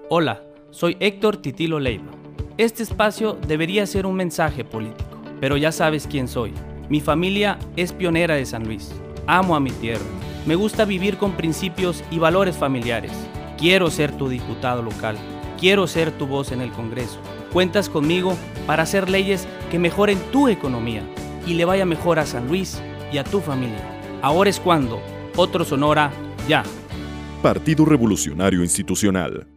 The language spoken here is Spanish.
Hola, soy Héctor Titilo Leiva. Este espacio debería ser un mensaje político, pero ya sabes quién soy. Mi familia es pionera de San Luis. Amo a mi tierra. Me gusta vivir con principios y valores familiares. Quiero ser tu diputado local. Quiero ser tu voz en el Congreso. Cuentas conmigo para hacer leyes que mejoren tu economía y le vaya mejor a San Luis y a tu familia. Ahora es cuando. Otro Sonora, ya. Partido Revolucionario Institucional.